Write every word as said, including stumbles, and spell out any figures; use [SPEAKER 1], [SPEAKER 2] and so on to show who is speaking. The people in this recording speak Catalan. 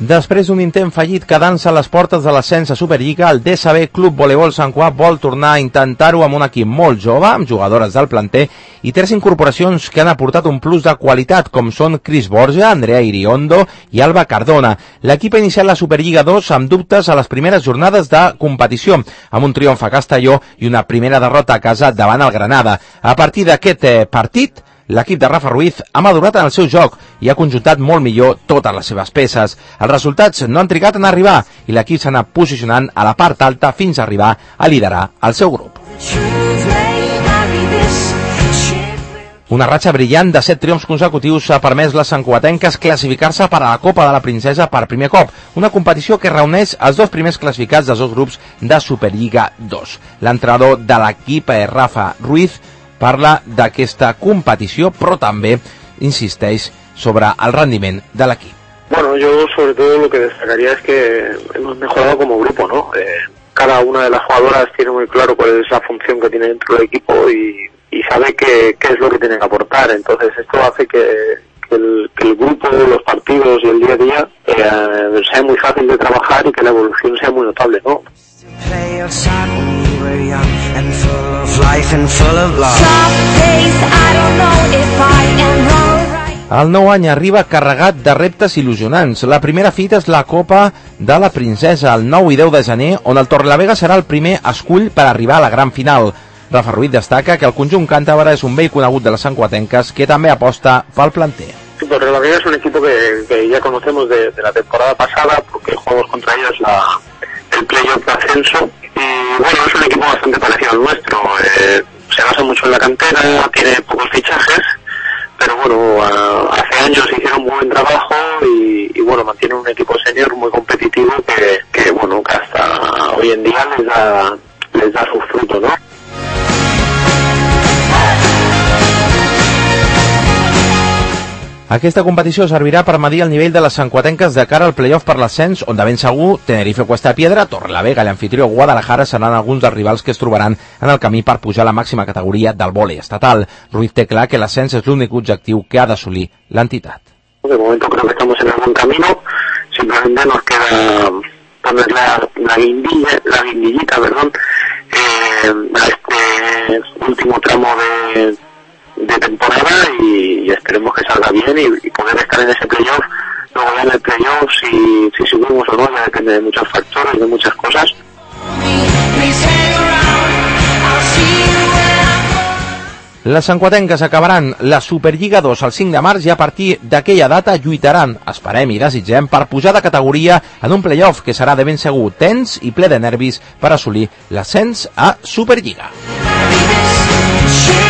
[SPEAKER 1] Després d'un intent fallit quedant-se a les portes de l'ascens a Superliga, el D S B Club Voleibol Sant Cugat vol tornar a intentar-ho amb un equip molt jove, amb jugadores del planter i tres incorporacions que han aportat un plus de qualitat, com són Cris Borja, Andrea Iriondo i Alba Cardona. L'equip ha iniciat la Superliga dos amb dubtes a les primeres jornades de competició, amb un triomf a Castelló i una primera derrota a casa davant el Granada. A partir d'aquest eh, partit, l'equip de Rafa Ruiz ha madurat en el seu joc i ha conjuntat molt millor totes les seves peces. Els resultats no han trigat en arribar i l'equip s'ha anat posicionant a la part alta fins a arribar a liderar el seu grup. Una ratxa brillant de set triomfs consecutius ha permès les santcugatenques classificar-se per a la Copa de la Princesa per primer cop, una competició que reuneix els dos primers classificats dels dos grups de Superliga dos. L'entrenador de l'equip, Rafa Ruiz, parla d'aquesta competició, però també insisteix sobre el rendiment de l'equip.
[SPEAKER 2] Bueno, yo sobre todo lo que destacaría es que hemos mejorado como grupo, ¿no? Eh, cada una de las jugadoras tiene muy claro cuál es la función que tiene dentro del equipo y, y sabe qué, qué es lo que tiene que aportar. Entonces esto hace que, que, el, que el grupo, los partidos y el día a día eh, sea muy fácil de trabajar y que la evolución sea muy notable, ¿no?
[SPEAKER 1] El nou any arriba carregat de reptes il·lusionants. La primera fita és la Copa de la Princesa, el nou i deu de gener, on el Torrelavega serà el primer escull per arribar a la gran final. Rafa Ruiz destaca que el conjunt càntabre és un vell conegut de les santcugatenques que també aposta pel planter.
[SPEAKER 2] Torrelavega es un equipo que, que ya conocemos de, de la temporada pasada porque jugamos contra ellos la, el playoff de ascenso. Y bueno, es un equipo bastante parecido al nuestro, eh, se basa mucho en la cantera, tiene pocos fichajes, pero bueno, a, hace años hicieron un buen trabajo y, y bueno, mantiene un equipo senior muy competitivo que, que bueno, que hasta hoy en día les da, les da su fruto, ¿no?
[SPEAKER 1] Aquesta competició servirà per medir el nivell de les santcugatenques de cara al playoff per l'ascens, on de ben segur Tenerife Cuesta Piedra, Torrelavega i l'anfitrió Guadalajara seran alguns dels rivals que es trobaran en el camí per pujar a la màxima categoria del vòlei estatal. Ruiz té clar que l'ascens és l'únic objectiu que ha d'assolir l'entitat.
[SPEAKER 2] De momento creo que estamos en el buen camino, simplemente nos queda poner la, la guindilla, la guindillita, perdón, eh, a este último tramo de de temporada y, y esperemos que salga bien y, y poder estar en ese playoff. Luego ya en el playoff si, si subimos o no ya depende de muchos factores, de muchas cosas.
[SPEAKER 1] Les santcugatenques acabaran la Superliga dos el cinc de març i a partir d'aquella data lluitaran, esperem i desitgem, per pujar de categoria en un playoff que serà de ben segur tens i ple de nervis per assolir l'ascens a Superliga.